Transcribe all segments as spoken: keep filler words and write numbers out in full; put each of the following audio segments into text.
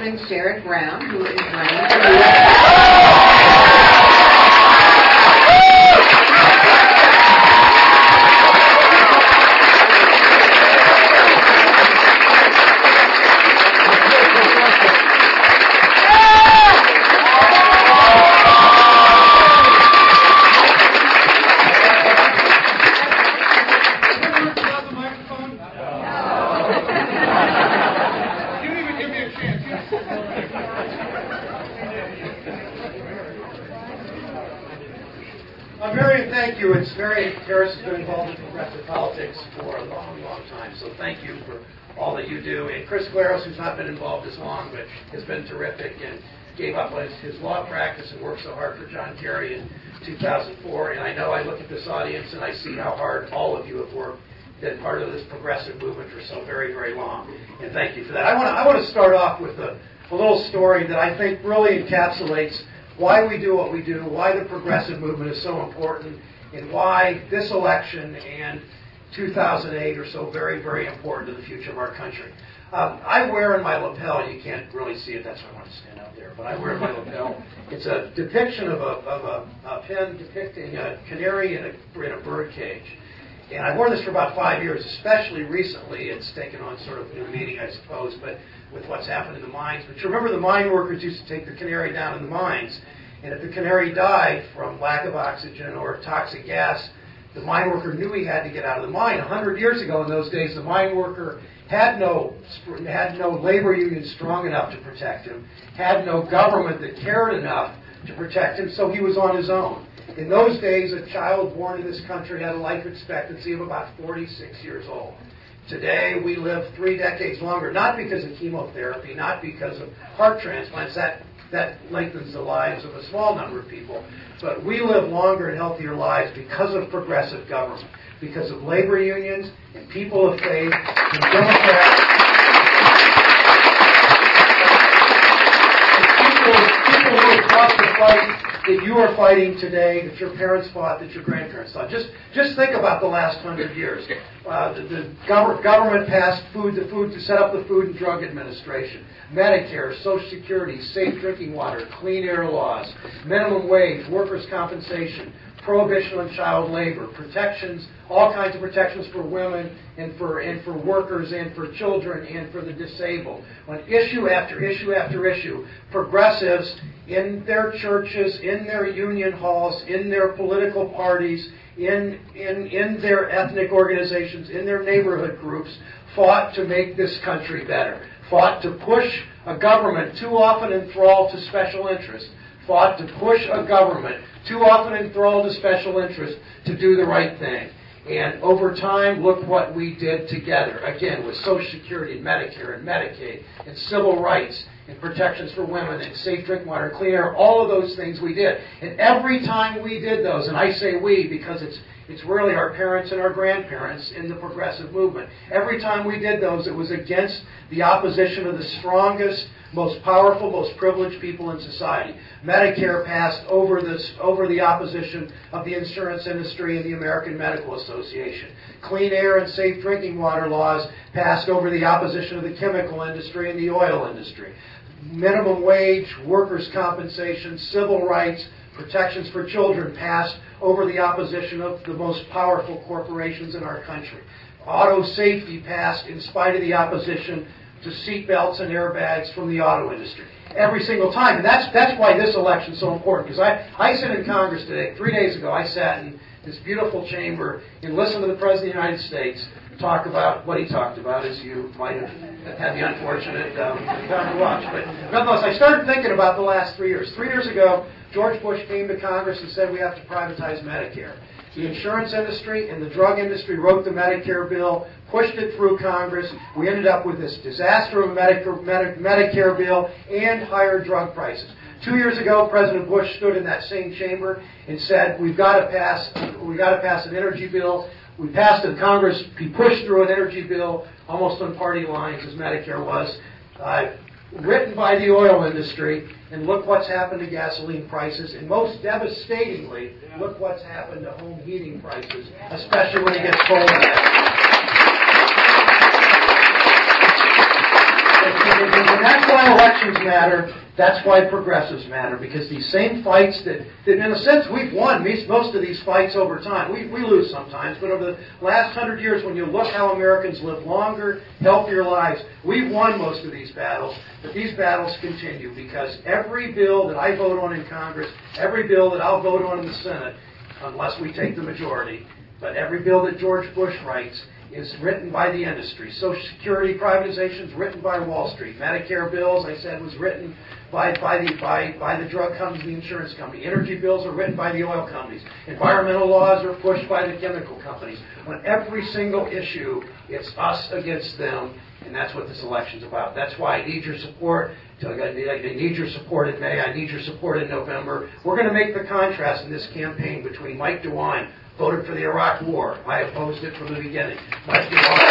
Congresswoman Sherrod Brown, who is running for It's very, Harris has been involved in progressive politics for a long, long time, so thank you for all that you do. And Chris Glaros, who's not been involved as long, but has been terrific and gave up on his, his law practice and worked so hard for John Kerry in two thousand four. And I know I look at this audience and I see how hard all of you have worked, been part of this progressive movement for so very, very long. And thank you for that. I want to I want to start off with a, a little story that I think really encapsulates why we do what we do, why the progressive movement is so important, and why this election and two thousand eight are so very, very important to the future of our country. Um, I wear in my lapel, you can't really see it, that's why I want to stand out there, but I wear in my lapel, it's a depiction of a, of a, a pen depicting a canary in a, in a bird cage. And I wore this for about five years, especially recently. It's taken on sort of new meaning, I suppose, but with what's happened in the mines. But you remember the mine workers used to take the canary down in the mines, and if the canary died from lack of oxygen or toxic gas, the mine worker knew he had to get out of the mine. A hundred years ago in those days, the mine worker had no had no labor union strong enough to protect him, had no government that cared enough to protect him, so he was on his own. In those days, a child born in this country had a life expectancy of about forty-six years old. Today, we live three decades longer, not because of chemotherapy, not because of heart transplants. That That lengthens the lives of a small number of people. But we live longer and healthier lives because of progressive government, because of labor unions and people of faith and Democrats. People, people who have fought the fight that you are fighting today, that your parents fought, that your grandparents fought. Just, just think about the last hundred years. Uh, the the gov- government passed food, the food to set up the Food and Drug Administration, Medicare, Social Security, safe drinking water, clean air laws, minimum wage, workers' compensation, prohibition on child labor, protections, all kinds of protections for women and for and for workers and for children and for the disabled. On issue after issue after issue, progressives in their churches, in their union halls, in their political parties, in in in their ethnic organizations, in their neighborhood groups, fought to make this country better, fought to push a government too often enthralled to special interests, fought to push a government too often enthralled to special interests to do the right thing. And over time, look what we did together. Again, with Social Security and Medicare and Medicaid and civil rights and protections for women and safe drinking water and clean air, all of those things we did. And every time we did those, and I say we because it's it's really our parents and our grandparents in the progressive movement, every time we did those, it was against the opposition of the strongest, most powerful, most privileged people in society. Medicare passed over this, over the opposition of the insurance industry and the American Medical Association. Clean air and safe drinking water laws passed over the opposition of the chemical industry and the oil industry. Minimum wage, workers' compensation, civil rights, protections for children passed over the opposition of the most powerful corporations in our country. Auto safety passed in spite of the opposition to seat belts and airbags from the auto industry. Every single time. And that's that's why this election is so important. Because I, I sit in Congress today. Three days ago, I sat in this beautiful chamber and listened to the President of the United States talk about what he talked about, as you might have had the unfortunate um, time to watch. But nonetheless, I started thinking about the last three years. Three years ago, George Bush came to Congress and said we have to privatize Medicare. The insurance industry and the drug industry wrote the Medicare bill, pushed it through Congress. We ended up with this disaster of a Medicare, Medicare bill and higher drug prices. Two years ago, President Bush stood in that same chamber and said, "We've got to pass. We've got to pass an energy bill." We passed in Congress. He pushed through an energy bill almost on party lines, as Medicare was, uh, written by the oil industry. And look what's happened to gasoline prices. And most devastatingly, look what's happened to home heating prices, especially when it gets cold out. And that's why why elections matter. That's why progressives matter, because these same fights that, that in a sense, we've won most of these fights over time. We, we lose sometimes, but over the last hundred years, when you look how Americans live longer, healthier lives, we've won most of these battles. But these battles continue, because every bill that I vote on in Congress, every bill that I'll vote on in the Senate, unless we take the majority, but every bill that George Bush writes is written by the industry. Social Security privatization is written by Wall Street. Medicare bills, I said, was written by, by, the, by, by the drug companies, the insurance company. Energy bills are written by the oil companies. Environmental laws are pushed by the chemical companies. On every single issue, it's us against them, and that's what this election's about. That's why I need your support. I need your support in May. I need your support in November. We're going to make the contrast in this campaign between Mike DeWine, voted for the Iraq War. I opposed it from the beginning. Mike DeWine.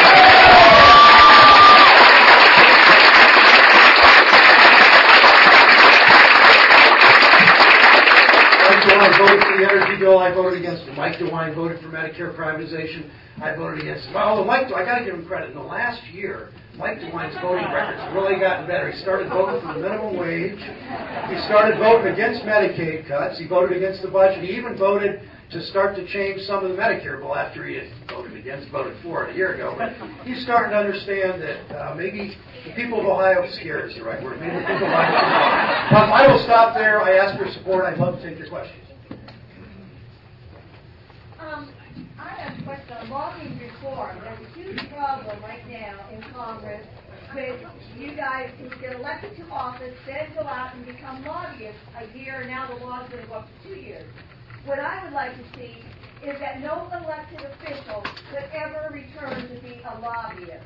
Mike DeWine voted for the energy bill. I voted against it. Mike DeWine voted for Medicare privatization. I voted against it. Although Mike, I got to give him credit. In the last year, Mike DeWine's voting records have really gotten better. He started voting for the minimum wage. He started voting against Medicaid cuts. He voted against the budget. He even voted to start to change some of the Medicare bill after he had voted against, voted for it a year ago. But he's starting to understand that uh, maybe the people of Ohio, scared is the right word, maybe the people of Ohio. Um, I will stop there. I ask for support. I'd love to take your questions. Um, I have a question on lobbying reform. There's a huge problem right now in Congress with you guys who get elected to office, then go out and become lobbyists a year. Now the law's going to go up to two years. What I would like to see is that no elected official could ever return to be a lobbyist.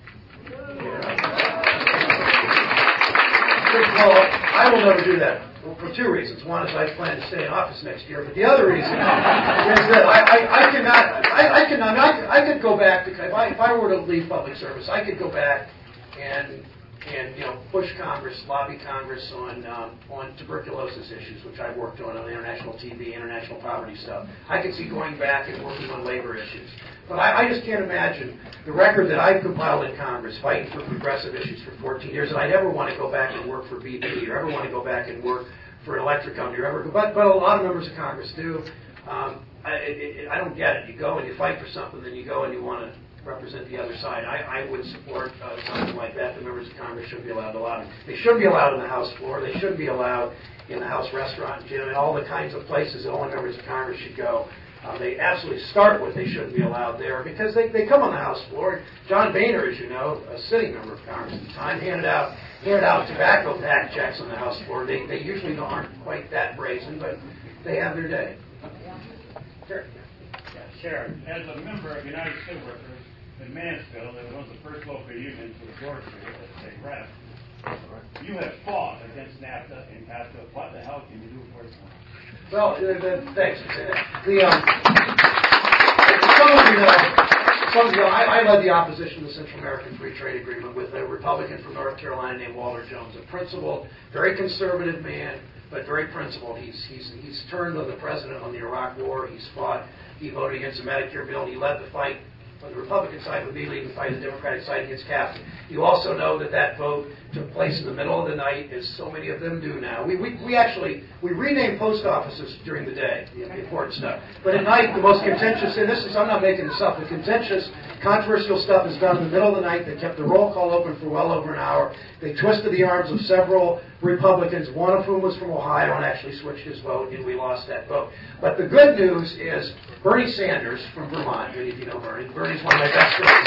Well, I will never do that. Well, for two reasons. One is I plan to stay in office next year, but the other reason is that I, I, I cannot, I, I cannot, I, I could go back, to, if, I, if I were to leave public service, I could go back and and you know push Congress, lobby Congress on um, on tuberculosis issues, which I've worked on on international T V, international poverty stuff. I could see going back and working on labor issues. But I, I just can't imagine the record that I've compiled in Congress, fighting for progressive issues for fourteen years, and I never want to go back and work for B P or ever want to go back and work for an electric company or ever, but, but a lot of members of Congress do. Um, I, it, I don't get it. You go and you fight for something, then you go and you want to represent the other side. I, I would support uh, something like that. The members of Congress shouldn't be allowed to lobby. They shouldn't be allowed on the House floor. They shouldn't be allowed in the House restaurant, gym, and all the kinds of places that only members of Congress should go. Uh, they absolutely start with they shouldn't be allowed there because they, they come on the House floor. John Boehner, as you know, a sitting member of Congress at the time, handed out handed out tobacco tax checks on the House floor. They they usually aren't quite that brazen, but they have their day. Sure. Yeah, Sharon, as a member of United Steelworkers in Mansfield, that was the first local union for the Georgia as a state rep, you have fought against NAFTA and CAFTA. What the hell can you do for it? Well, uh, uh, thanks for saying that. The, um, some of you know, some of you know I, I led the opposition to the Central American Free Trade Agreement with a Republican from North Carolina named Walter Jones, a principled, very conservative man, but very principled. He's, he's, he's turned on the president on the Iraq War. He's fought. He voted against the Medicare bill. He led the fight on the Republican side would be leading the fight, the Democratic side against CAFTA. You also know that that vote took place in the middle of the night, as so many of them do now. We, we, we actually, we renamed post offices during the day, the important stuff. But at night, the most contentious, and this is, I'm not making this up, the contentious, controversial stuff is done in the middle of the night. They kept the roll call open for well over an hour. They twisted the arms of several Republicans, one of whom was from Ohio and actually switched his vote, and we lost that vote. But the good news is Bernie Sanders from Vermont, many of you know Bernie. Bernie's one of my best friends.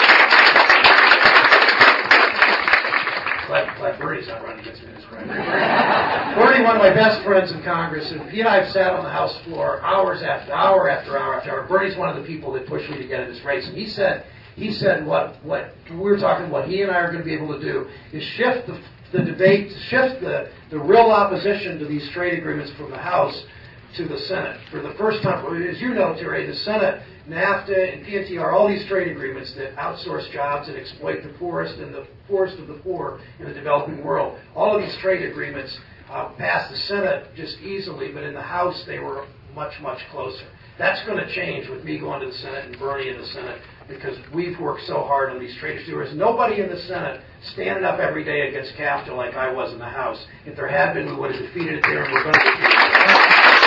Glad, glad Bernie's not running against me this primary. Bernie, one of my best friends in Congress, and he and I have sat on the House floor hours after hour after hour after hour. Bernie's one of the people that pushed me to get in this race, and he said, he said what what we were talking, what he and I are going to be able to do is shift the the debate, shift the the real opposition to these trade agreements from the House to the Senate. For the first time, as you know, Terry, the Senate, NAFTA, and P N T R, all these trade agreements that outsource jobs and exploit the poorest and the poorest of the poor in the developing world, all of these trade agreements uh, passed the Senate just easily, but in the House they were much, much closer. That's going to change with me going to the Senate and Bernie in the Senate, because we've worked so hard on these trade issues. There is nobody in the Senate standing up every day against CAFTA like I was in the House. If there had been, we would have defeated it there, and we're going to defeat it there.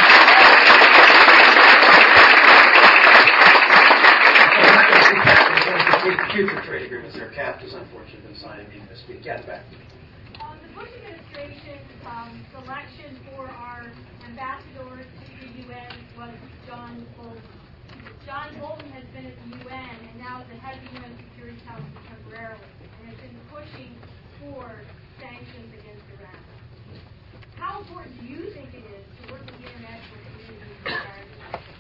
Future trade agreements there. CAFTA's unfortunately been signed in this week. Get back. Um, the Bush administration um, selection for our ambassadors to the U N was John Bolton. John Bolton has been at the U N and now is the head of the U N Security Council temporarily and has been pushing for sanctions against Iran. How important do you think it is to work with the international community in this area?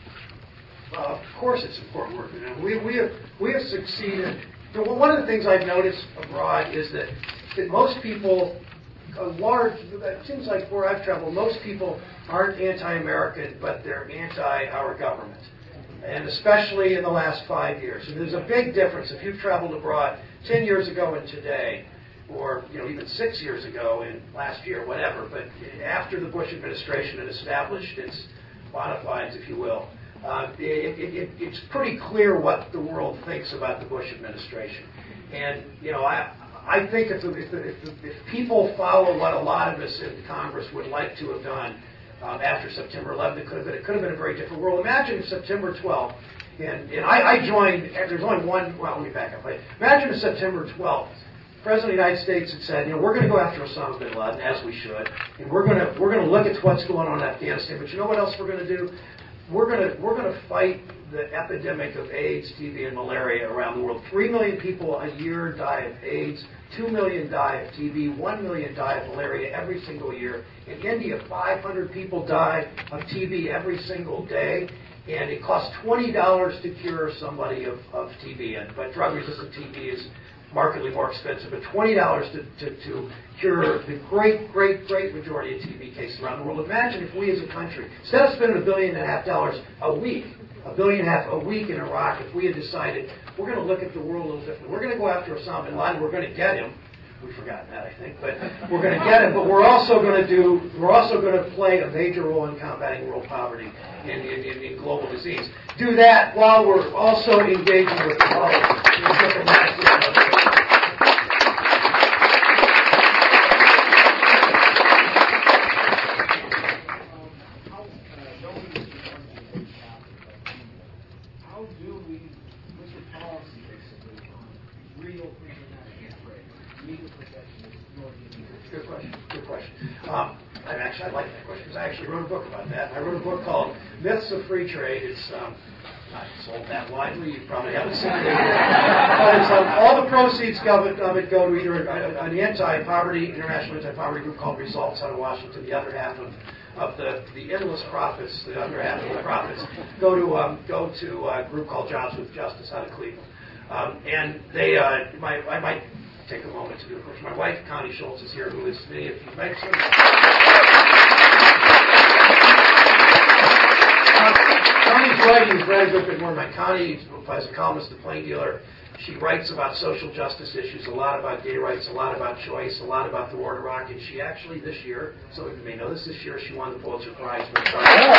Uh, of course it's important work. We, we, have, we have succeeded. One of the things I've noticed abroad is that, that most people, a large, it seems like where I've traveled, most people aren't anti-American, but they're anti-our government. And especially in the last five years. And there's a big difference if you've traveled abroad ten years ago and today, or you know even six years ago and last year, whatever. But after the Bush administration had established its bona fides, if you will, uh, it, it, it, it's pretty clear what the world thinks about the Bush administration. And you know, I I think if the, if, the, if, the, if people follow what a lot of us in Congress would like to have done um, after September eleventh, it could have been it could have been a very different world. Imagine if September twelfth, and, and I, I joined. There's only one. Well, let me back up. Imagine if September twelfth, the President of the United States had said, you know, we're going to go after Osama bin Laden, as we should, and we're going to we're going to look at what's going on in Afghanistan. But you know what else we're going to do? We're going to we're going to fight the epidemic of AIDS, T B, and malaria around the world. Three million people a year die of AIDS. Two million die of T B. One million die of malaria every single year. In India, five hundred people die of T B every single day. And it costs twenty dollars to cure somebody of, of T B. And, but drug-resistant T B is markedly more expensive. But twenty dollars to, to, to cure the great, great, great majority of T B cases around the world. Imagine if we as a country, instead of spending a billion and a half dollars a week, a billion and a half a week in Iraq, if we had decided we're going to look at the world a little differently. We're going to go after Osama bin Laden. We're going to get him. We've forgotten that, I think, but we're going to get him. But we're also going to do. We're also going to play a major role in combating world poverty and in, in, in global disease. Do that while we're also engaging with politics in diplomatic diplomacy. Good question. Good question. Um, I actually I like that question because I actually wrote a book about that. I wrote a book called Myths of Free Trade. It's um, not sold that widely. You probably haven't seen it. But it's, um, all the proceeds of it, of it go to either an anti-poverty, international anti-poverty group called Results out of Washington. The other half of of the, the endless profits, the other half of the profits, go to um, go to a group called Jobs with Justice out of Cleveland. Um, and they, uh, my, I might take a moment to do, of course. My wife, Connie Schultz, is here, who is many of you mentioned. Connie's writing is very good. Good morning. My Connie, as a columnist, the Plain Dealer, she writes about social justice issues, a lot about gay rights, a lot about choice, a lot about the war in Iraq. And she actually this year, some of you may know this, this year she won the Pulitzer Prize for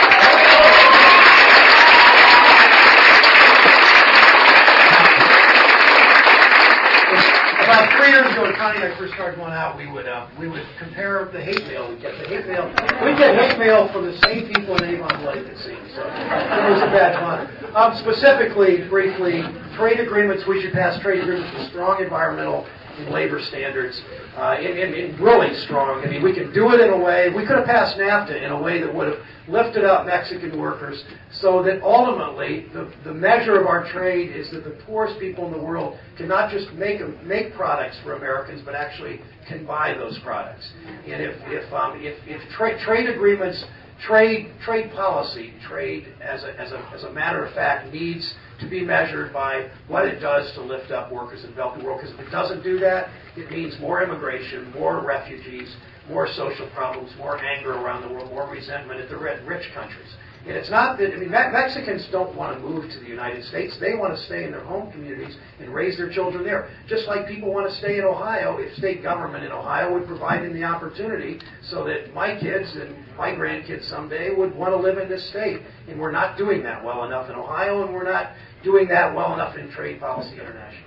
About three years ago, Connie and I first started going out, we would uh, we would compare the hate mail. We'd get the hate mail. We'd get hate mail from the same people in Avon Lake, it seems. So it was a bad fun. Um, specifically, briefly, trade agreements. We should pass trade agreements with strong environmental and labor standards. Uh, and, and, and really strong. I mean, we could do it in a way. We could have passed NAFTA in a way that would have lifted up Mexican workers, so that ultimately the, the measure of our trade is that the poorest people in the world can not just make make products for Americans, but actually can buy those products. And if if um, if, if tra- trade agreements, trade trade policy, trade as a as a as a matter of fact needs to be measured by what it does to lift up workers in the developing world. Because if it doesn't do that, it means more immigration, more refugees, more social problems, more anger around the world, more resentment at the rich countries. And it's not that, I mean, Me- Mexicans don't want to move to the United States. They want to stay in their home communities and raise their children there. Just like people want to stay in Ohio, if state government in Ohio would provide them the opportunity so that my kids and my grandkids someday would want to live in this state. And we're not doing that well enough in Ohio, and we're not doing that well enough in Trade Policy International.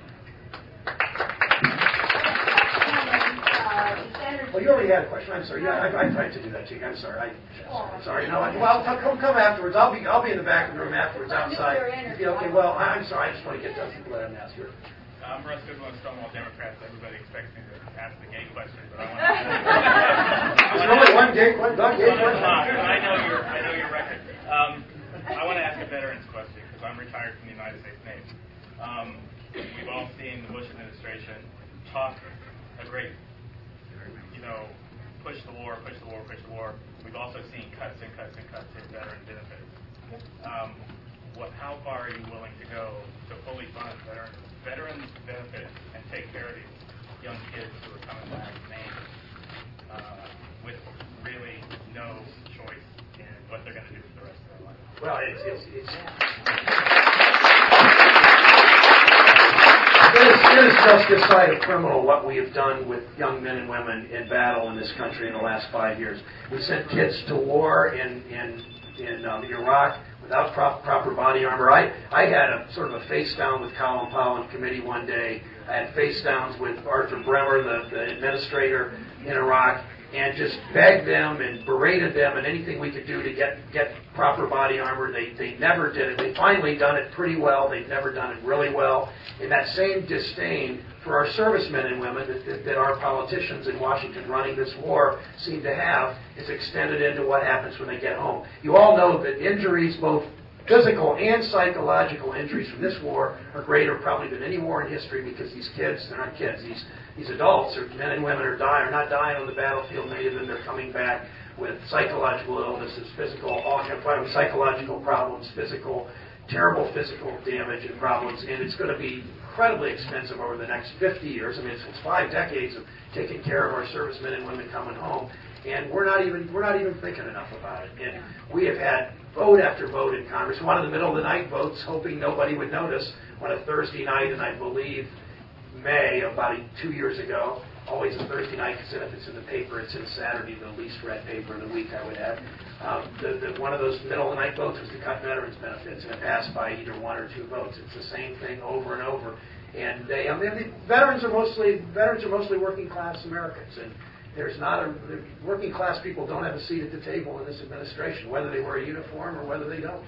Well, you already had a question. I'm sorry. Yeah, I, I tried to do that to you. I'm sorry. I, I'm sorry. No, I, well, come, come afterwards. I'll be I'll be in the back of the room afterwards outside. Yeah, okay. Well, I, I'm sorry. I just want to get done people that I'm asked here. I'm Russ Goodwin, Stonewall Democrats. Everybody expects me to ask the gay question, but I want to. There's only one gay question. One gay question. I know your I know your record. Um, I want to ask a veterans question because I'm retired from the United States Navy. Um, we've all seen the Bush administration talk a great. You know, push the war, push the war, push the war. We've also seen cuts and cuts and cuts in veteran benefits. Um, what, how far are you willing to go to fully fund veteran, veterans benefits and take care of these young kids who are coming back to Maine uh, with really no choice in what they're going to do for the rest of their life? Well, it's it's. it's It is, it is just this side of criminal what we have done with young men and women in battle in this country in the last five years. We sent kids to war in in, in um, Iraq without prop, proper body armor. I, I had a sort of a face down with Colin Powell in committee one day. I had face downs with Arthur Bremer, the, the administrator in Iraq, and just begged them and berated them and anything we could do to get, get proper body armor. They they never did it. They finally done it pretty well. They've never done it really well. And that same disdain for our servicemen and women that, that, that our politicians in Washington running this war seem to have is extended into what happens when they get home. You all know that injuries, both physical and psychological injuries from this war, are greater probably than any war in history because these kids, they're not kids, these these adults, or men and women are dying, are not dying on the battlefield. Many of them, they're coming back with psychological illnesses, physical, all kinds of psychological problems, physical, terrible physical damage and problems, and it's going to be incredibly expensive over the next fifty years. I mean, it's, it's five decades of taking care of our servicemen and women coming home, and we're not even we're not even thinking enough about it. And we have had vote after vote in Congress, one of the middle of the night votes, hoping nobody would notice, on a Thursday night, and I believe May, about two years ago, always a Thursday night, because if it's in the paper, it's in Saturday, the least read paper of the week I would have. Um, the, the, one of those middle of the night votes was to cut veterans benefits, and it passed by either one or two votes. It's the same thing over and over. And they, I mean, the veterans are mostly veterans are mostly working class Americans, and there's not a the working class people don't have a seat at the table in this administration, whether they wear a uniform or whether they don't.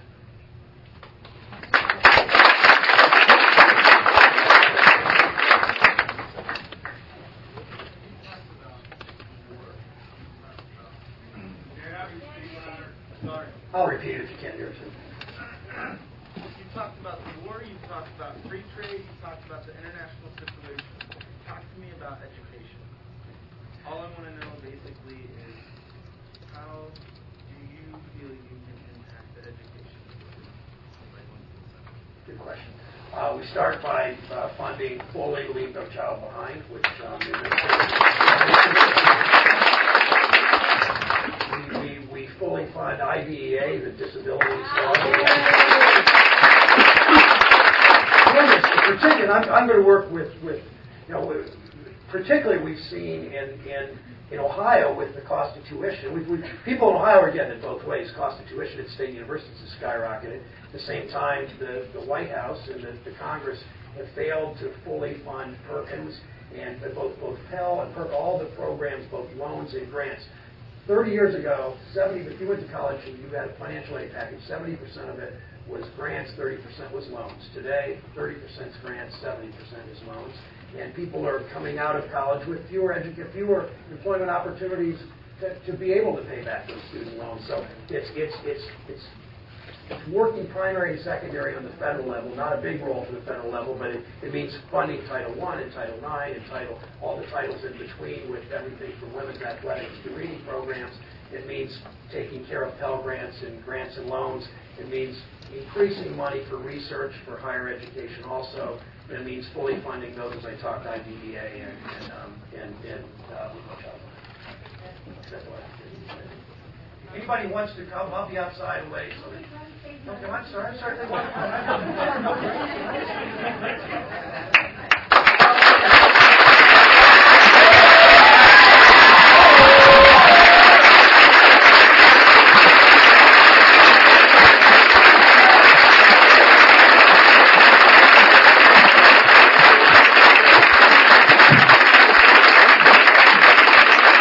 I'll repeat it if you can't hear it. You talked about the war, you talked about free trade, you talked about the international situation. Talk to me about education. All I want to know basically is how do you feel you can impact the education system? Good question. Uh, we start by uh, funding fully Leave No Child Behind, which um, we, we, we fully fund I D E A, the disabilities law. In particular, I'm, I'm going to work with, with, you know, particularly we've seen in, in, in Ohio with the cost of tuition. We've, we've, people in Ohio are getting it both ways. Cost of tuition at state universities has skyrocketed. At the same time, the, the White House and the, the Congress have failed to fully fund Perkins and both, both Pell and Perk, all the programs, both loans and grants. thirty years ago, seventy, if you went to college and you had a financial aid package, seventy percent of it was grants, thirty percent was loans. Today, thirty percent is grants, seventy percent is loans. And people are coming out of college with fewer edu- fewer employment opportunities to, to be able to pay back those student loans. So it's it's it's it's it's working primary and secondary on the federal level, not a big role for the federal level, but it, it means funding Title One and Title Nine and Title all the titles in between with everything from women's athletics to reading programs. It means taking care of Pell Grants and grants and loans. It means increasing money for research for higher education also. And it means fully funding those, as I talked, I D E A and, and, um, and, and uh, Anybody wants to come, I'll be outside and wait. Okay, I'm sorry, I'm sorry.